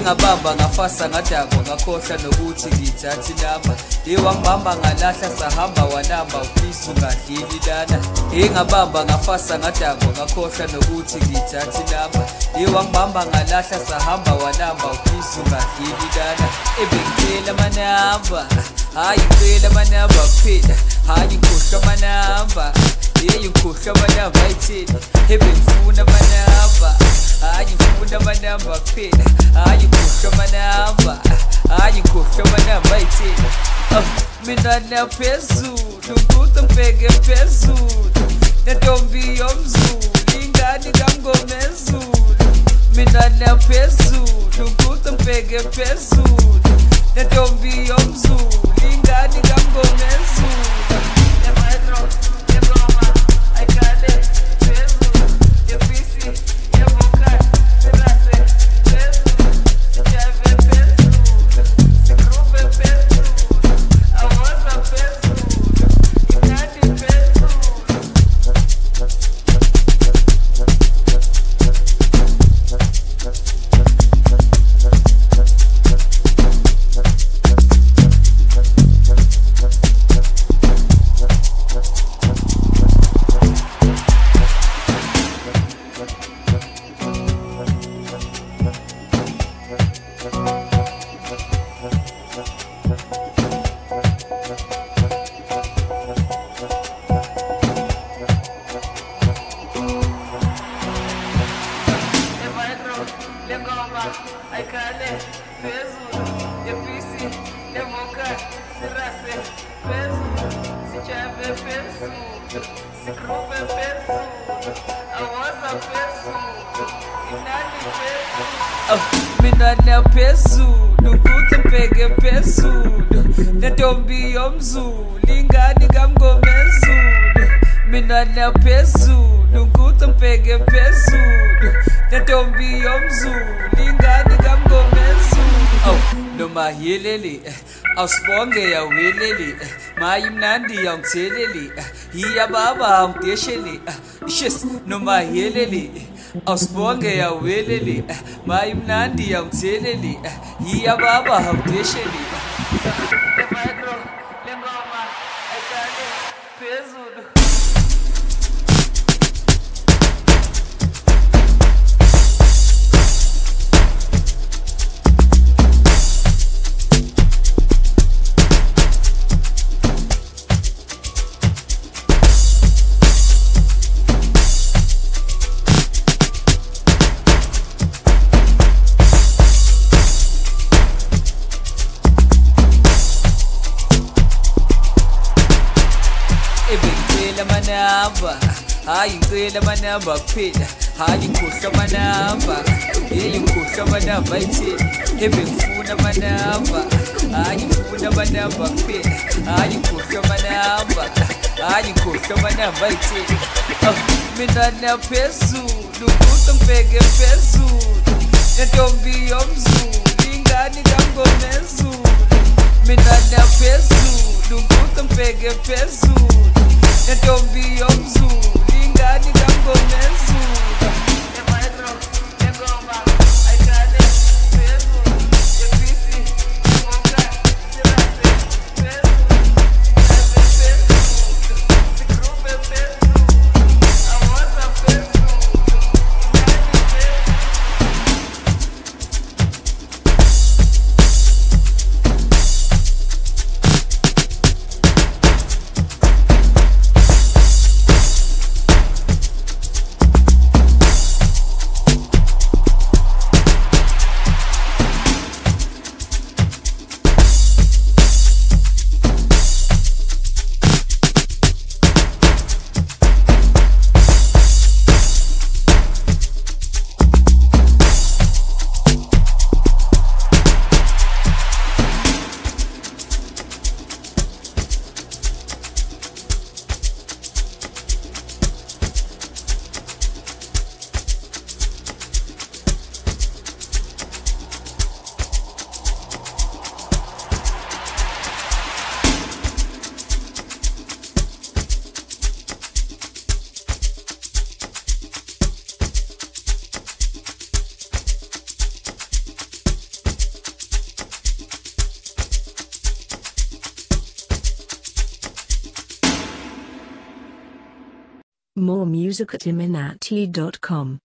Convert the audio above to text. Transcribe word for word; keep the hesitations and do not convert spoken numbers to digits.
ngabamba ngafasa ngadakwa ngakhohlwa nokuthi ngithathi namba ewangibamba ngalahla sahamba wanamba uphisa ungadlili lana engabamba ngafasa ngadakwa ngakhohlwa nokuthi ngithathi namba ewangibamba ngalahla sahamba wanamba uphisa ungadlili lana ebengicela amanamba hayi ngicela amanamba phela hayi ngikhohlwa amanamba yeyi ngikhohlwa amanamba ayithini ebengifuna amanamba hayi ngifuna amanamba phela hayi ngikhohlwa amanamba hayi ngikhohlwa amanamba ayithini mina naphezulu ukuthi ngibheke phezulu nentombi yomzulu ingane kaMngomezulu mina naphezulu ukuthi ngibheke phezulu nentombi yomzulu ingane kaMngomezulu mina naphezulu ukuthi ngibheke phezulu nentombi yomzulu ingane kaMngomezulu mina naphezulu ukuthi ngibheke phezulu nentombi yomzulu ingane kaMngomezulu noma yelele awusibonge yawelele mayi mnandi yawngithelele yiya baba awngideshele shes noma yelele awusibonge yawelele mayi mnandi yawngithelele yiya baba awngideshele lengoma ayikale phezulu ebengicela amanamba hayi ngicela amanamba phela hayi ngikhohlwa amanamba yeyi ngikhohlwa amanamba ayithini ebengifuna amanamba hayi ngifuna amanamba phela hayi ngikhohlwa amanamba hayi ngikhohlwa amanamba ayithini mina naphezulu ukuthi ngibheke phezulu nentombi yomzulu ingane kaMngomezulu mina naphezulu ukuthi ngibheke phezulu nentombi yomzulu ingane kaMngomezulu More music at iminati dot com.